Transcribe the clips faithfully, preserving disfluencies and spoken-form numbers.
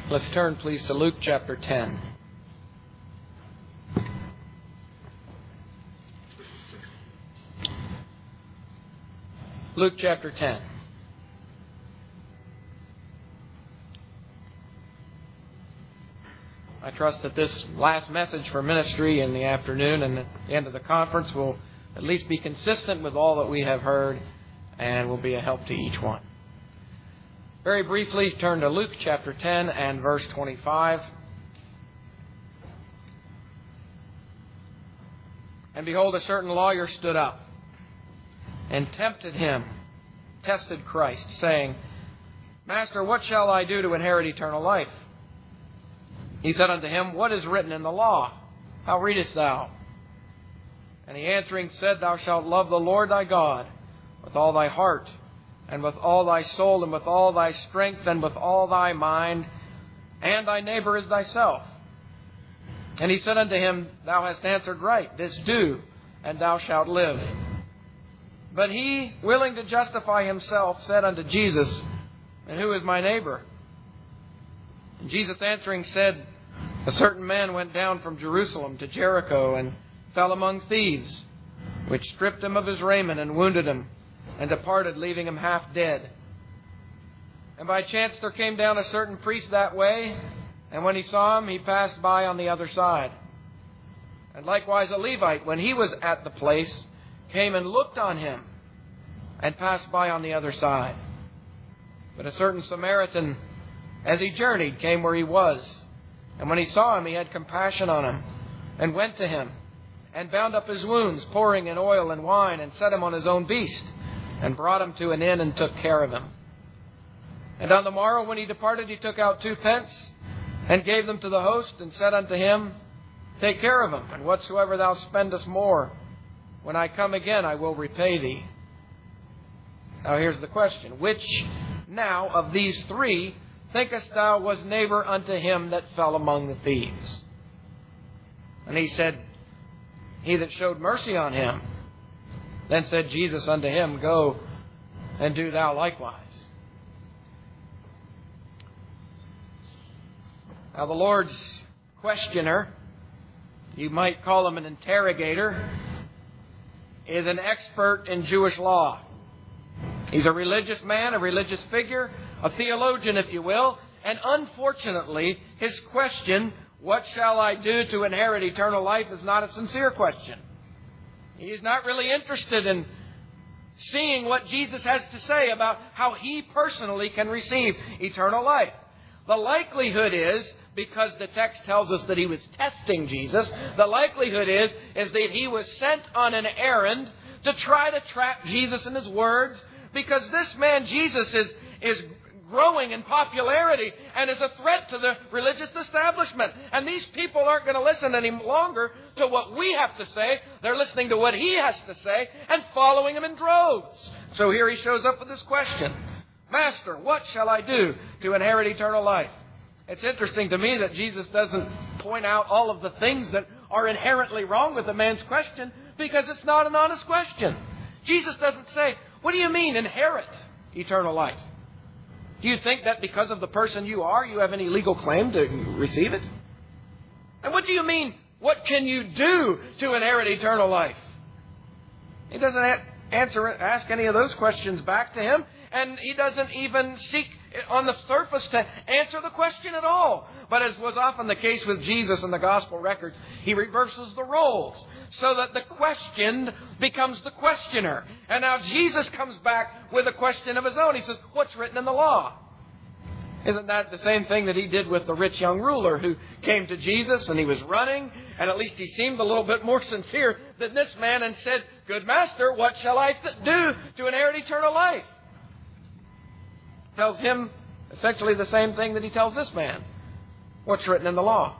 Let's turn, please, to Luke chapter ten. Luke chapter ten. I trust that this last message for ministry in the afternoon and at the end of the conference will at least be consistent with all that we have heard and will be a help to each one. Very briefly, turn to Luke chapter ten and verse twenty-five. And behold, a certain lawyer stood up and tempted him, tested Christ, saying, Master, what shall I do to inherit eternal life? He said unto him, What is written in the law? How readest thou? And he answering said, Thou shalt love the Lord thy God with all thy heart, and with all thy soul, and with all thy strength, and with all thy mind, and thy neighbor as thyself. And he said unto him, Thou hast answered right, this do, and thou shalt live. But he, willing to justify himself, said unto Jesus, And who is my neighbor? And Jesus answering said, A certain man went down from Jerusalem to Jericho, and fell among thieves, which stripped him of his raiment, and wounded him, and departed, leaving him half dead. And by chance there came down a certain priest that way, and when he saw him, he passed by on the other side. And likewise a Levite, when he was at the place, came and looked on him, and passed by on the other side. But a certain Samaritan, as he journeyed, came where he was. And when he saw him, he had compassion on him, and went to him, and bound up his wounds, pouring in oil and wine, and set him on his own beast, and brought him to an inn, and took care of him. And on the morrow, when he departed, he took out two pence, and gave them to the host, and said unto him, Take care of him, and whatsoever thou spendest more, when I come again, I will repay thee. Now here's the question. Which now of these three thinkest thou was neighbor unto him that fell among the thieves? And he said, He that showed mercy on him. Then said Jesus unto him, Go and do thou likewise. Now the Lord's questioner, you might call him an interrogator, is an expert in Jewish law. He's a religious man, a religious figure, a theologian, if you will. And unfortunately, his question, What shall I do to inherit eternal life, is not a sincere question. He's not really interested in seeing what Jesus has to say about how he personally can receive eternal life. The likelihood is, because the text tells us that he was testing Jesus, the likelihood is, is that he was sent on an errand to try to trap Jesus in his words, because this man, Jesus, is, is growing in popularity and is a threat to the religious establishment. And these people aren't going to listen any longer to what we have to say. They're listening to what he has to say and following him in droves. So here he shows up with this question. Master, what shall I do to inherit eternal life? It's interesting to me that Jesus doesn't point out all of the things that are inherently wrong with the man's question, because it's not an honest question. Jesus doesn't say, What do you mean, inherit eternal life? Do you think that because of the person you are, you have any legal claim to receive it? And what do you mean, what can you do to inherit eternal life? He doesn't answer, ask any of those questions back to him, and he doesn't even seek on the surface to answer the question at all. But as was often the case with Jesus in the gospel records, he reverses the roles so that the questioned becomes the questioner. And now Jesus comes back with a question of his own. He says, What's written in the law? Isn't that the same thing that he did with the rich young ruler who came to Jesus and he was running, and at least he seemed a little bit more sincere than this man, and said, Good master, what shall I th- do to inherit eternal life? Tells him essentially the same thing that he tells this man. What's written in the law?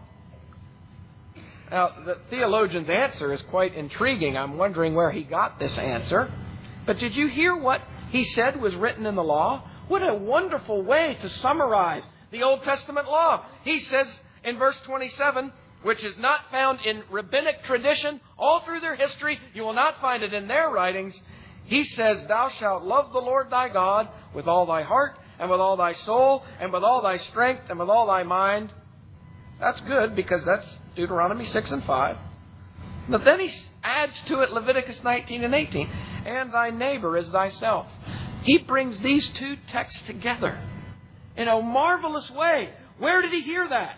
Now, the theologian's answer is quite intriguing. I'm wondering where he got this answer. But did you hear what he said was written in the law? What a wonderful way to summarize the Old Testament law. He says in verse twenty-seven, which is not found in rabbinic tradition all through their history, you will not find it in their writings. He says, Thou shalt love the Lord thy God with all thy heart, and with all thy soul, and with all thy strength, and with all thy mind. That's good, because that's Deuteronomy six and five. But then he adds to it Leviticus nineteen and eighteen. And thy neighbor is thyself. He brings these two texts together in a marvelous way. Where did he hear that?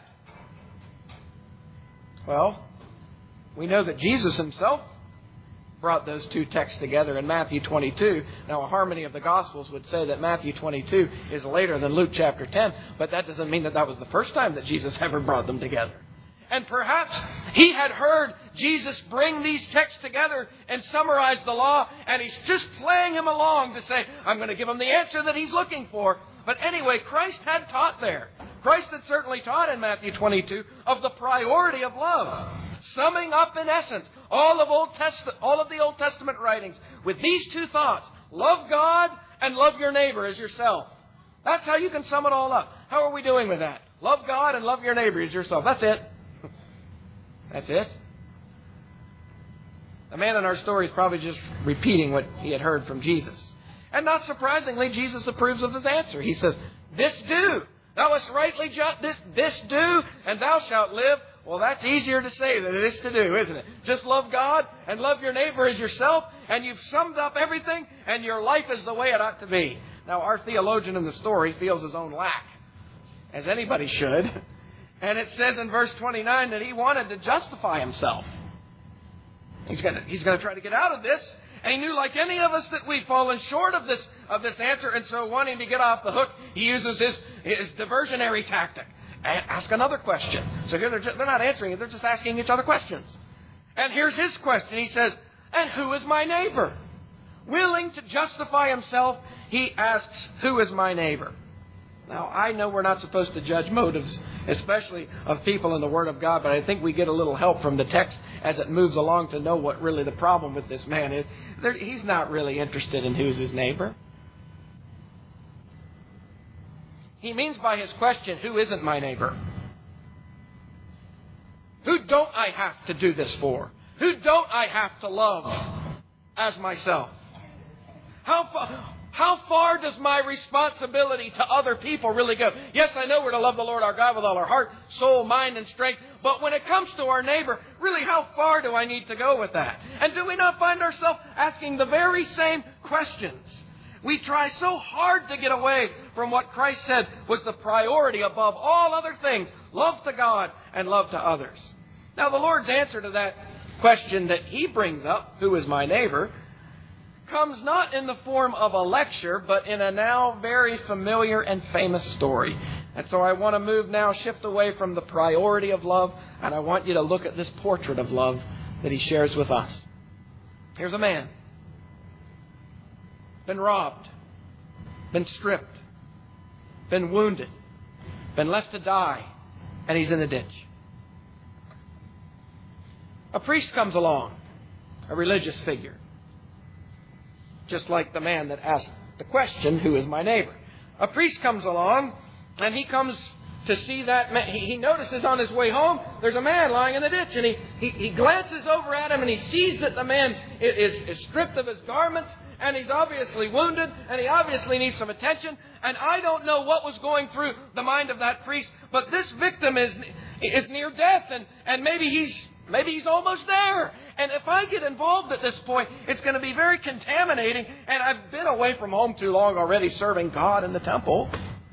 Well, we know that Jesus himself brought those two texts together in Matthew twenty-two. Now, a harmony of the Gospels would say that Matthew twenty-two is later than Luke chapter ten, but that doesn't mean that that was the first time that Jesus ever brought them together. And perhaps he had heard Jesus bring these texts together and summarize the law, and he's just playing him along to say, I'm going to give him the answer that he's looking for. But anyway, Christ had taught there. Christ had certainly taught in Matthew twenty-two of the priority of love. Summing up in essence all of Old Test- all of the Old Testament writings with these two thoughts. Love God and love your neighbor as yourself. That's how you can sum it all up. How are we doing with that? Love God and love your neighbor as yourself. That's it. That's it. The man in our story is probably just repeating what he had heard from Jesus. And not surprisingly, Jesus approves of his answer. He says, this do. Thou hast rightly judged this, this do, and thou shalt live. Well, that's easier to say than it is to do, isn't it? Just love God and love your neighbor as yourself, and you've summed up everything, and your life is the way it ought to be. Now, our theologian in the story feels his own lack, as anybody should. And it says in verse twenty-nine that he wanted to justify himself. He's going to, he's going to try to get out of this. And he knew, like any of us, that we've fallen short of this of this answer. And so wanting to get off the hook, he uses his, his diversionary tactic. And ask another question. So here they're, just, they're not answering it. They're just asking each other questions. And here's his question. He says, and who is my neighbor? Willing to justify himself, he asks, who is my neighbor? Now, I know we're not supposed to judge motives, especially of people in the Word of God, but I think we get a little help from the text as it moves along to know what really the problem with this man is. There, he's not really interested in who's his neighbor. He means by his question, who isn't my neighbor? Who don't I have to do this for? Who don't I have to love as myself? How far... How far does my responsibility to other people really go? Yes, I know we're to love the Lord our God with all our heart, soul, mind, and strength. But when it comes to our neighbor, really, how far do I need to go with that? And do we not find ourselves asking the very same questions? We try so hard to get away from what Christ said was the priority above all other things. Love to God and love to others. Now, the Lord's answer to that question that he brings up, who is my neighbor, comes not in the form of a lecture, but in a now very familiar and famous story. And so I want to move now, shift away from the priority of love, and I want you to look at this portrait of love that he shares with us. Here's a man. Been robbed. Been stripped. Been wounded. Been left to die. And he's in a ditch. A priest comes along. A religious figure. Just like the man that asked the question, who is my neighbor? A priest comes along, and he comes to see that man. He, he notices on his way home, there's a man lying in the ditch, and he, he, he glances over at him, and he sees that the man is, is stripped of his garments, and he's obviously wounded, and he obviously needs some attention. And I don't know what was going through the mind of that priest, but this victim is is near death, and, and maybe he's maybe he's almost there. And if I get involved at this point, it's going to be very contaminating. And I've been away from home too long already serving God in the temple.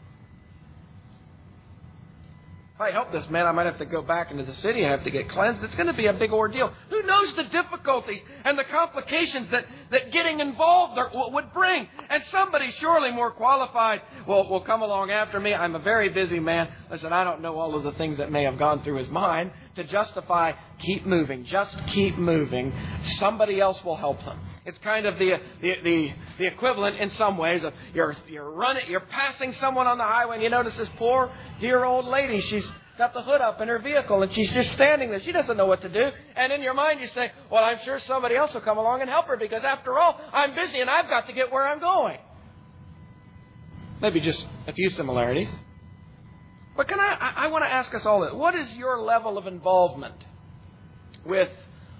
If I help this man, I might have to go back into the city and have to get cleansed. It's going to be a big ordeal. Who knows the difficulties and the complications that, that getting involved are, would bring? And somebody surely more qualified will, will come along after me. I'm a very busy man. Listen, I don't know all of the things that may have gone through his mind to justify keep moving. Just keep moving. Somebody else will help them. It's kind of the the the, the equivalent in some ways of you're you're running, you're passing someone on the highway, and you notice this poor dear old lady. She's got the hood up in her vehicle, and she's just standing there. She doesn't know what to do. And in your mind, you say, "Well, I'm sure somebody else will come along and help her because, after all, I'm busy and I've got to get where I'm going." Maybe just a few similarities. But can I? I, I want to ask us all this: what is your level of involvement with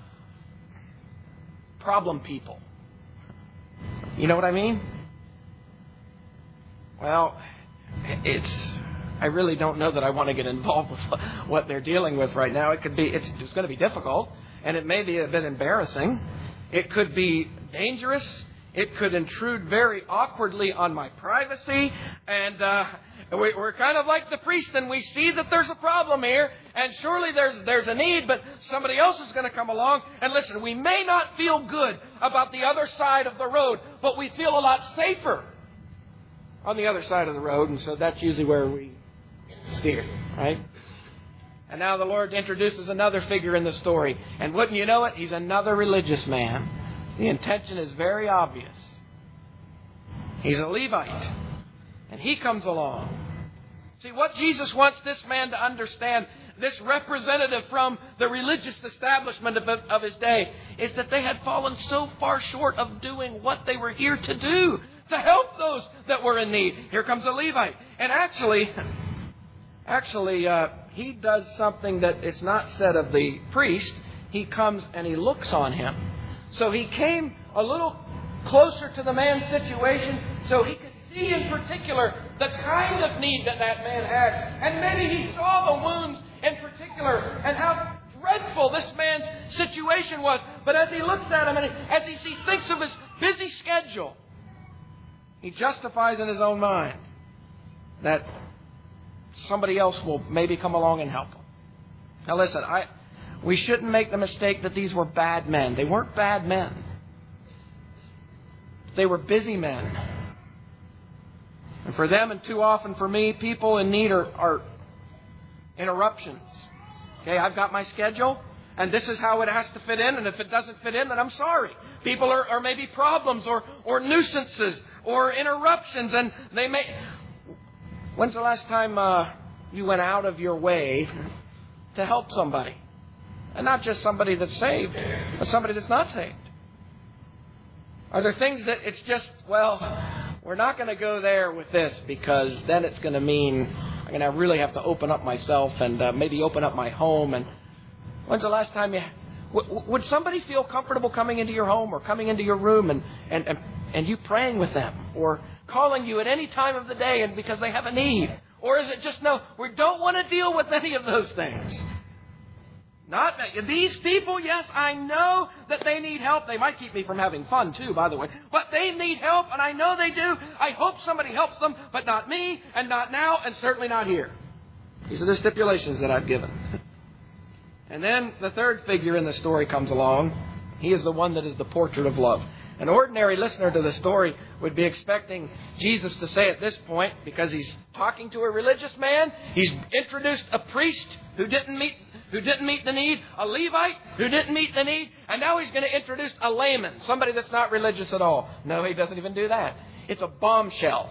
problem people? You know what I mean? Well, it's, I really don't know that I want to get involved with what they're dealing with right now. It could be, it's, it's going to be difficult, and it may be a bit embarrassing. It could be dangerous. It could intrude very awkwardly on my privacy. And uh, we, we're kind of like the priest, and we see that there's a problem here, and surely there's there's a need, but somebody else is going to come along. And listen, we may not feel good about the other side of the road, but we feel a lot safer on the other side of the road, and so that's usually where we steer, right? And now the Lord introduces another figure in the story. And wouldn't you know it, he's another religious man. The intention is very obvious. He's a Levite. And he comes along. See, what Jesus wants this man to understand, this representative from the religious establishment of, of his day, is that they had fallen so far short of doing what they were here to do, to help those that were in need. Here comes a Levite. And actually, actually, uh, he does something that is not said of the priest. He comes and he looks on him. So he came a little closer to the man's situation so he could see in particular the kind of need that that man had. And maybe he saw the wounds in particular and how dreadful this man's situation was. But as he looks at him and as he thinks of his busy schedule, he justifies in his own mind that somebody else will maybe come along and help him. Now listen, I... we shouldn't make the mistake that these were bad men. They weren't bad men. They were busy men. And for them, and too often for me, people in need are, are interruptions. Okay, I've got my schedule, and this is how it has to fit in, and if it doesn't fit in, then I'm sorry. People are, are maybe problems or, or nuisances or interruptions, and they may... When's the last time uh, you went out of your way to help somebody? And not just somebody that's saved, but somebody that's not saved. Are there things that it's just, well, we're not going to go there with this because then it's going to mean I'm going to really have to open up myself and uh, maybe open up my home. And when's the last time you... W- would somebody feel comfortable coming into your home or coming into your room and, and, and, and you praying with them or calling you at any time of the day and because they have a need? Or is it just, no, we don't want to deal with any of those things? Not these people, yes, I know that they need help. They might keep me from having fun too, by the way. But they need help, and I know they do. I hope somebody helps them, but not me, and not now, and certainly not here. These are the stipulations that I've given. And then the third figure in the story comes along. He is the one that is the portrait of love. An ordinary listener to the story would be expecting Jesus to say at this point, because he's talking to a religious man, he's introduced a priest who didn't meet who didn't meet the need, a Levite who didn't meet the need, and now he's going to introduce a layman, somebody that's not religious at all. No, he doesn't even do that. It's a bombshell.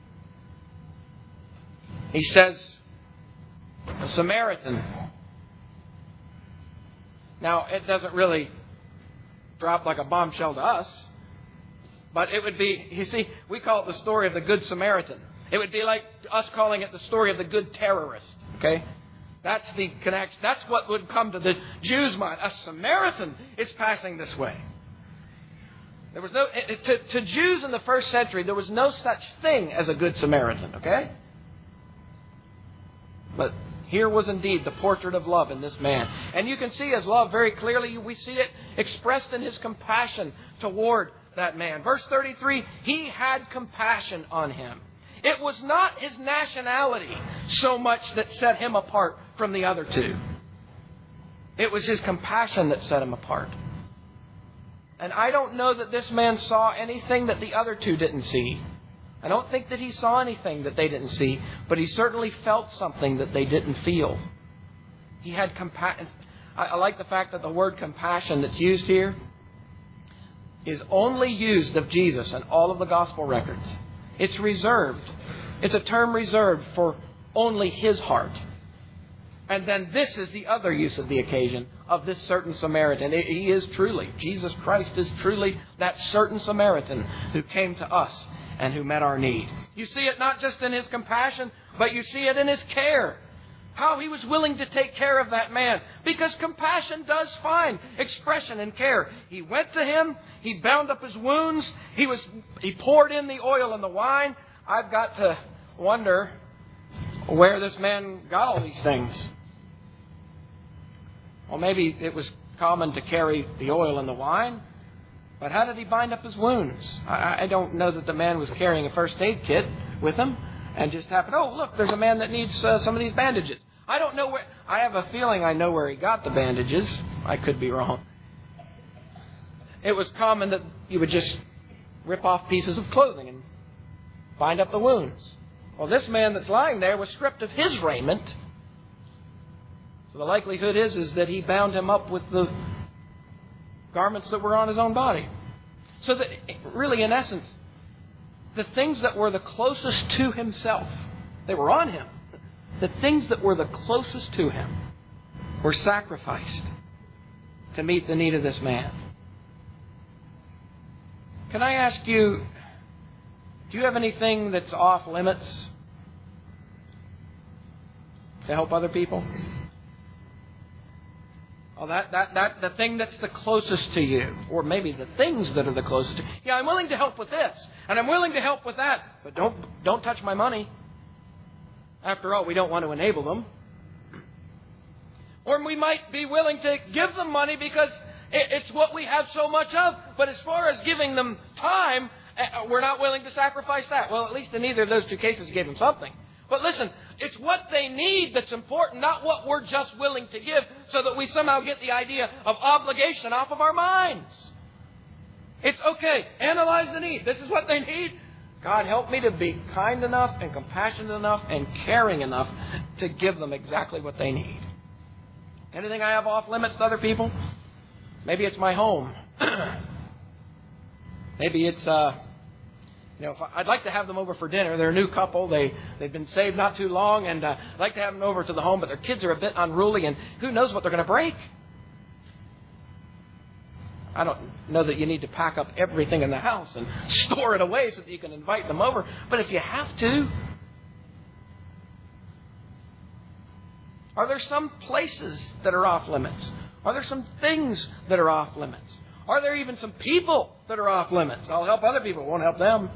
He says, a Samaritan. Now, it doesn't really drop like a bombshell to us, but it would be, you see, we call it the story of the Good Samaritan. It would be like us calling it the story of the good terrorist, okay? That's the connection. That's what would come to the Jews' mind. A Samaritan is passing this way. There was no to, to Jews in the first century. There was no such thing as a good Samaritan. Okay, but here was indeed the portrait of love in this man, and you can see his love very clearly. We see it expressed in his compassion toward that man. Verse thirty-three. He had compassion on him. It was not his nationality so much that set him apart from the other two. It was his compassion that set him apart. And I don't know that this man saw anything that the other two didn't see. I don't think that he saw anything that they didn't see, but he certainly felt something that they didn't feel. He had compassion. I like the fact that the word compassion that's used here is only used of Jesus in all of the gospel records. It's reserved. It's a term reserved for only his heart. And then this is the other use of the occasion of this certain Samaritan. He is truly, Jesus Christ is truly that certain Samaritan who came to us and who met our need. You see it not just in his compassion, but you see it in his care. How he was willing to take care of that man. Because compassion does find expression in care. He went to him. He bound up his wounds. He was he poured in the oil and the wine. I've got to wonder where this man got all these things. Well, maybe it was common to carry the oil and the wine, but how did he bind up his wounds? I, I don't know that the man was carrying a first aid kit with him and just happened, oh, look, there's a man that needs uh, some of these bandages. I don't know where, I have a feeling I know where he got the bandages. I could be wrong. It was common that you would just rip off pieces of clothing and bind up the wounds. Well, this man that's lying there was stripped of his raiment. So the likelihood is, is that he bound him up with the garments that were on his own body. So that really, in essence, the things that were the closest to himself, they were on him. The things that were the closest to him were sacrificed to meet the need of this man. Can I ask you, do you have anything that's off limits to help other people? Oh, that, that, that, the thing that's the closest to you, or maybe the things that are the closest to you. Yeah, I'm willing to help with this, and I'm willing to help with that, but don't, don't touch my money. After all, we don't want to enable them. Or we might be willing to give them money because it's what we have so much of, but as far as giving them time, we're not willing to sacrifice that. Well, at least in either of those two cases, you gave them something. But listen, it's what they need that's important, not what we're just willing to give, so that we somehow get the idea of obligation off of our minds. It's okay. Analyze the need. This is what they need. God, help me to be kind enough and compassionate enough and caring enough to give them exactly what they need. Anything I have off limits to other people? Maybe it's my home. Maybe it's, uh, you know, if I, I'd like to have them over for dinner. They're a new couple. They, they've been saved not too long, and uh, I'd like to have them over to the home, but their kids are a bit unruly, and who knows what they're going to break. I don't know that you need to pack up everything in the house and store it away so that you can invite them over, but if you have to. Are there some places that are off limits? Are there some things that are off limits? Are there even some people that are off limits? I'll help other people, won't help them.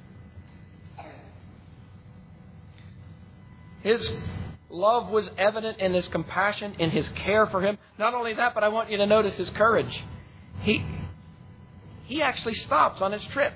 His love was evident in his compassion, in his care for him. Not only that, but I want you to notice his courage. He, he actually stops on his trip.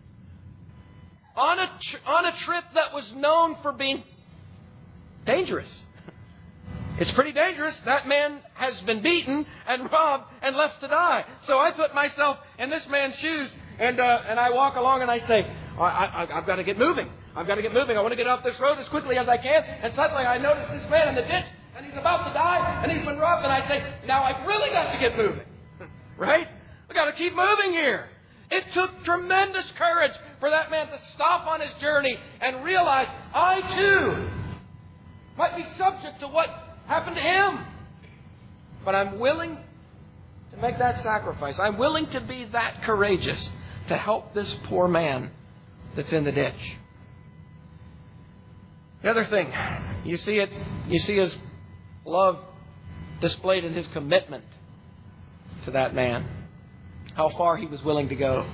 On a, tr- on a trip that was known for being dangerous. It's pretty dangerous. That man has been beaten and robbed and left to die. So I put myself in this man's shoes, and uh, and I walk along and I say, I, I, I've got to get moving. I've got to get moving. I want to get off this road as quickly as I can. And suddenly I notice this man in the ditch, and he's about to die, and he's been robbed. And I say, now I've really got to get moving. Right? We've got to keep moving here. It took tremendous courage for that man to stop on his journey and realize, I too might be subject to what happened to him. But I'm willing to make that sacrifice. I'm willing to be that courageous to help this poor man that's in the ditch. The other thing, you see it, you see his love displayed in his commitment to that man. How far he was willing to go.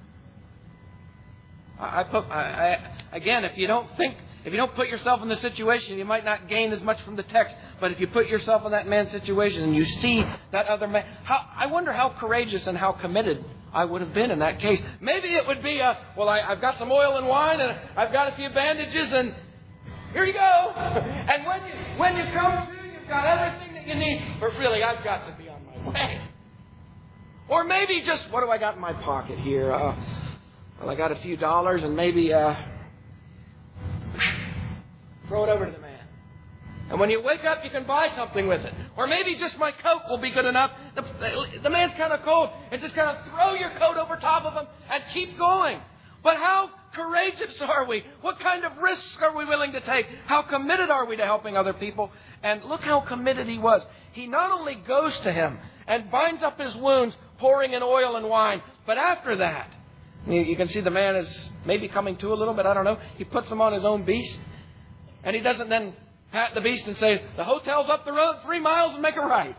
I, I put I, I, again, if you don't think, if you don't put yourself in the situation, you might not gain as much from the text. But if you put yourself in that man's situation and you see that other man, how, I wonder how courageous and how committed I would have been in that case. Maybe it would be, a, well, I, I've got some oil and wine, and I've got a few bandages, and here you go. And when you when you come to, you've got everything that you need. But really, I've got to be on my way. Or maybe just, what do I got in my pocket here? Uh, well, I got a few dollars, and maybe uh, throw it over to the man. And when you wake up, you can buy something with it. Or maybe just my coat will be good enough. The, the, the man's kind of cold. And just kind of throw your coat over top of him and keep going. But how courageous are we? What kind of risks are we willing to take? How committed are we to helping other people? And look how committed he was. He not only goes to him and binds up his wounds, pouring in oil and wine, but after that, you, you can see the man is maybe coming to a little bit, I don't know. He puts him on his own beast. And he doesn't then pat the beast and say, the hotel's up the road three miles and make a right.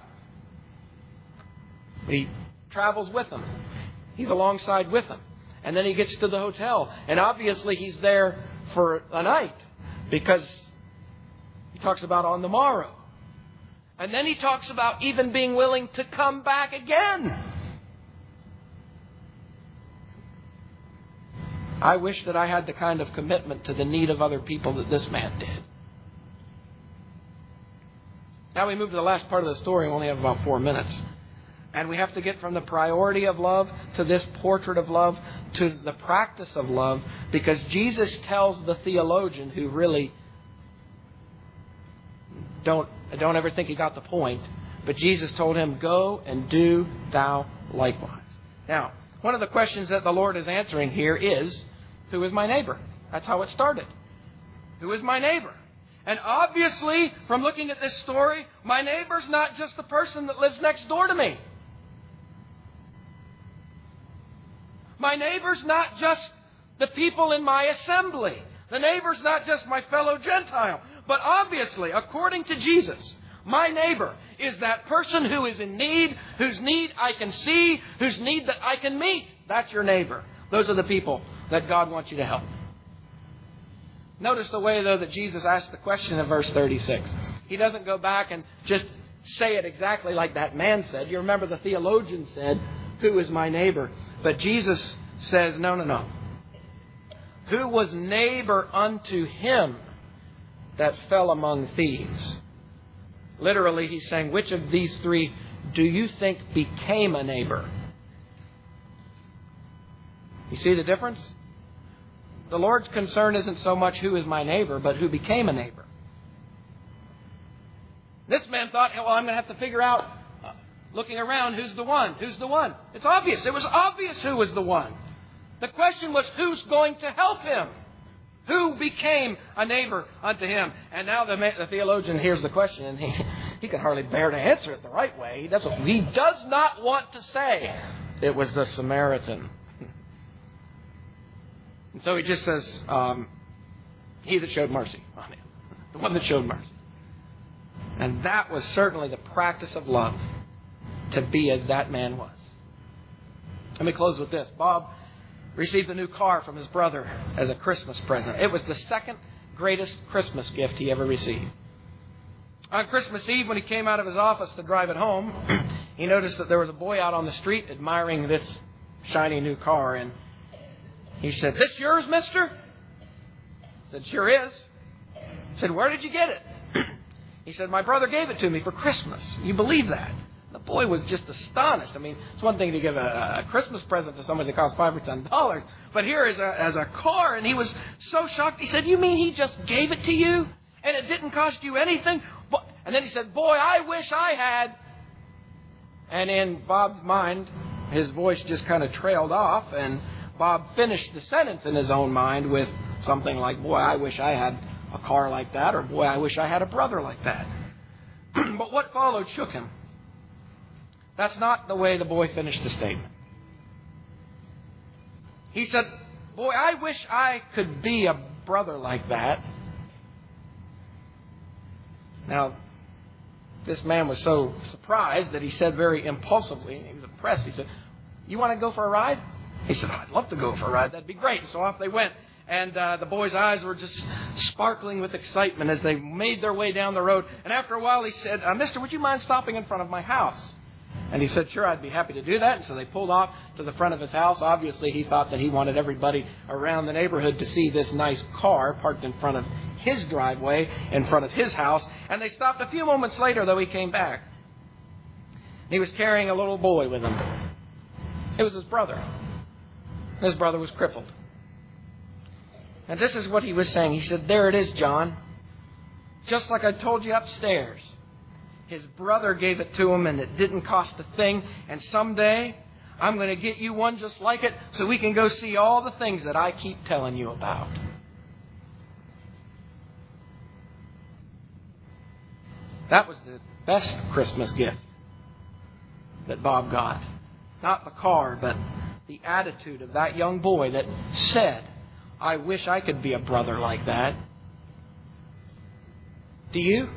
But he travels with him. He's alongside with him. And then he gets to the hotel. And obviously he's there for a night. Because he talks about on the morrow. And then he talks about even being willing to come back again. I wish that I had the kind of commitment to the need of other people that this man did. Now we move to the last part of the story. We only have about four minutes. And we have to get from the priority of love to this portrait of love to the practice of love, because Jesus tells the theologian who really don't, don't ever think he got the point, but Jesus told him, go and do thou likewise. Now, one of the questions that the Lord is answering here is, who is my neighbor? That's how it started. Who is my neighbor? And obviously, from looking at this story, my neighbor's not just the person that lives next door to me. My neighbor's not just the people in my assembly. The neighbor's not just my fellow Gentile. But obviously, according to Jesus, my neighbor is that person who is in need, whose need I can see, whose need that I can meet. That's your neighbor. Those are the people that God wants you to help. Notice the way, though, that Jesus asked the question in verse thirty-six. He doesn't go back and just say it exactly like that man said. You remember the theologian said, who is my neighbor? But Jesus says, no, no, no. Who was neighbor unto him that fell among thieves? Literally, he's saying, which of these three do you think became a neighbor? You see the difference? The Lord's concern isn't so much who is my neighbor, but who became a neighbor. This man thought, well, I'm going to have to figure out, uh, looking around, who's the one? Who's the one? It's obvious. It was obvious who was the one. The question was, who's going to help him? Who became a neighbor unto him? And now the, the theologian hears the question, and he, he can hardly bear to answer it the right way. He doesn't. He does not want to say it was the Samaritan. And so he just says, um, he that showed mercy on him. The one that showed mercy. And that was certainly the practice of love, to be as that man was. Let me close with this. Bob received a new car from his brother as a Christmas present. It was the second greatest Christmas gift he ever received. On Christmas Eve, when he came out of his office to drive it home, he noticed that there was a boy out on the street admiring this shiny new car. And he said, "This yours, mister?" I said, "Sure is." He said, "Where did you get it?" He said, "My brother gave it to me for Christmas." You believe that? The boy was just astonished. I mean, it's one thing to give a, a Christmas present to somebody that costs five or ten dollars, but here is a, as a car, and he was so shocked. He said, "You mean he just gave it to you, and it didn't cost you anything?" And then he said, "Boy, I wish I had." And in Bob's mind, his voice just kind of trailed off, and Bob finished the sentence in his own mind with something like, "Boy, I wish I had a car like that," or "Boy, I wish I had a brother like that." But what followed shook him. That's not the way the boy finished the statement. He said, "Boy, I wish I could be a brother like that." Now, this man was so surprised that he said very impulsively, he was impressed, he said, "You want to go for a ride?" He said, "I'd love to go for a ride. That'd be great." So off they went. And uh, the boy's eyes were just sparkling with excitement as they made their way down the road. And after a while he said, uh, "Mister, would you mind stopping in front of my house?" And he said, "Sure, I'd be happy to do that." And so they pulled off to the front of his house. Obviously, he thought that he wanted everybody around the neighborhood to see this nice car parked in front of his driveway, in front of his house. And they stopped. A few moments later, though, he came back. He was carrying a little boy with him. It was his brother. His brother was crippled. And this is what he was saying. He said, "There it is, John. Just like I told you upstairs. His brother gave it to him and it didn't cost a thing. And someday I'm going to get you one just like it so we can go see all the things that I keep telling you about." That was the best Christmas gift that Bob got. Not the car, but the attitude of that young boy that said, "I wish I could be a brother like that." Do you?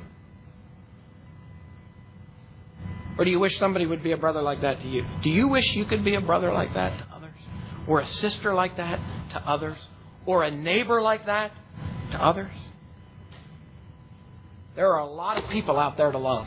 Or do you wish somebody would be a brother like that to you? Do you wish you could be a brother like that to others? Or a sister like that to others? Or a neighbor like that to others? There are a lot of people out there to love.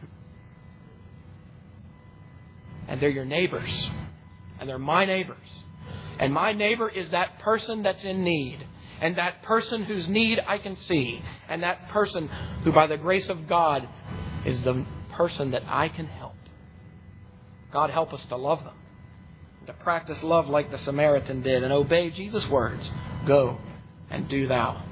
And they're your neighbors. And they're my neighbors. And my neighbor is that person that's in need. And that person whose need I can see. And that person who, by the grace of God, is the person that I can help. God help us to love them. To practice love like the Samaritan did. And obey Jesus' words. Go and do thou